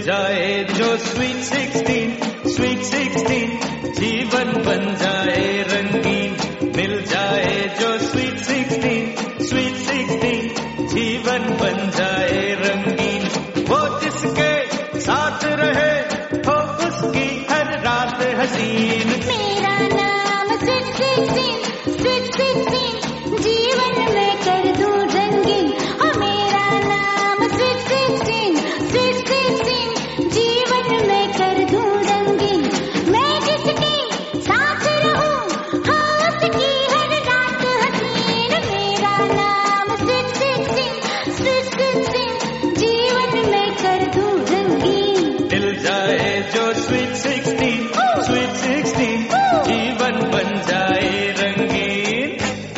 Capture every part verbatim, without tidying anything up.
जाए जो sweet sixteen, sweet sixteen, जीवन बन जाए रंगीन। मिल जाए जो स्वीट सिक्सटीन, स्वीट सिक्सटीन, जीवन बन जाए रंगीन। वो जिसके साथ रहे हो उसकी हर रात हसीन। मेरा नाम स्वीट सिक्सटीन, स्वीट सिक्सटीन, जीवन में कर दूं रंगीन। ओ मेरा नाम स्वीट सिक्सटीन, स्वीट सिक्सटीन, जीवन में कर दूं रंगीन। मैं जिसके साथ रहूं हो उसकी हर रात हसीन। मेरा नाम स्वीट सिक्सटीन, स्वीट सिक्सटीन, जीवन में कर दूं रंगीन। मिल जाए जो स्वीट सिक्सटीन, स्वीट सिक्सटीन, जीवन बन जाए रंगीन।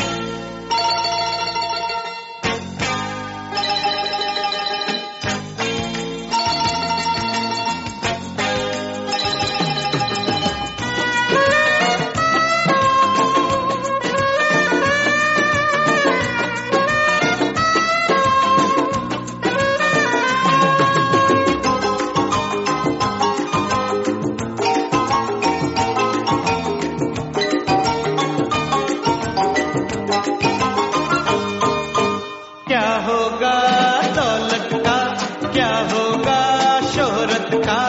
क्या होगा दौलत का, क्या होगा शोहरत का,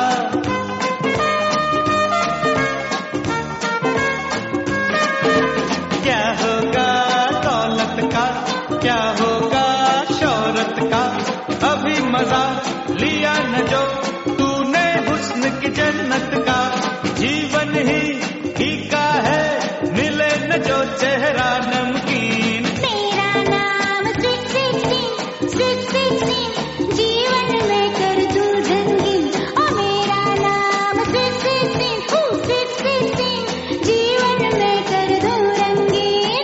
क्या होगा दौलत का, क्या होगा शोहरत का। अभी मजा लिया न जो तूने हुस्न की जन्नत का। जीवन ही फीका है मिले न जो चेहरा नमकीन। मेरा नाम स्वीट सिक्सटीन, स्वीट सिक्सटीन, जीवन में कर दूं रंगीन। ओ मेरा नाम स्वीट सिक्सटीन, स्वीट सिक्सटीन, जीवन में कर दूं रंगीन।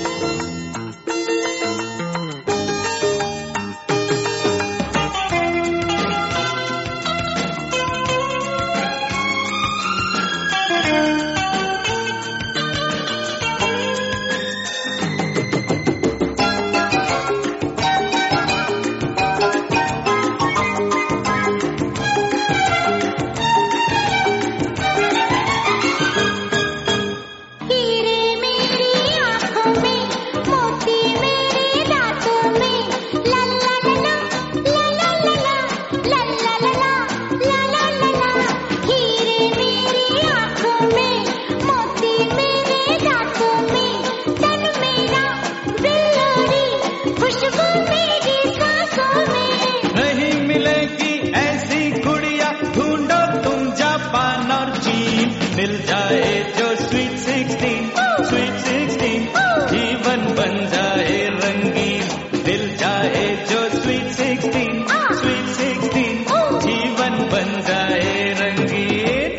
हीरे मेरी आँखों में, मोती मेरे दांतों में, ला ला ला ला, ला ला ला ला, ला ला ला ला, ला ला ला ला। हीरे मेरी आँखों में, मोती मेरे दांतों में, तन मेरा बिल्लोरी, खुशबू मेरी सांसों में। नहीं मिलेगी ऐसी गुड़िया ढूंढो तुम जापान और चीन। मिल जाए जो स्वीट सिक्सटीन, स्वीट सिक्सटीन, जीवन बन जाए रंगीन। मिल जाए जो स्वीट सिक्सटीन, स्वीट सिक्सटीन, जीवन बन जाए रंगीन।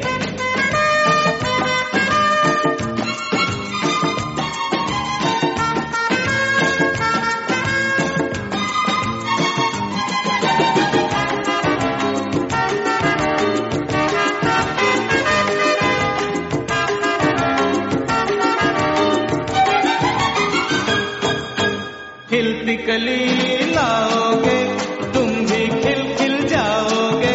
खिलती कली लाओगे तुम भी खिल खिल जाओगे।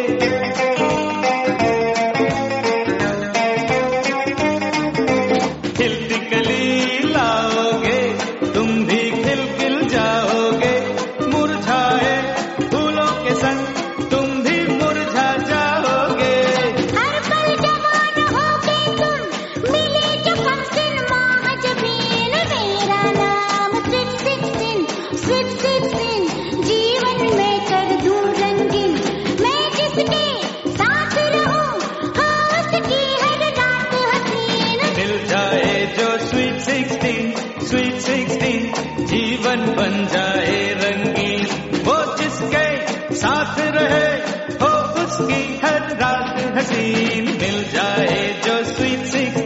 खिलती कली लाओगे तुम भी खिल खिल जाओगे। मुरझाए फूलों के संग तुम भी मुरझा जाओगे। हर पल जवान होगे तुम, मिले जो हमसिन महाजबीन। मेरा नाम स्वीट सिक्सटीन, स्वीट सिक्सटीन, जीवन में कर दूं रंगीन। मैं जिसके साथ रहूं हो उसकी हर रात हसीन। मिल जाए जो स्वीट सिक्सटीन, स्वीट सिक्सटीन, जीवन बन जाए रंगीन। वो जिसके साथ रहे हो उसकी हर रात हसीन। मिल जाए जो स्वीट सिक्सटीन,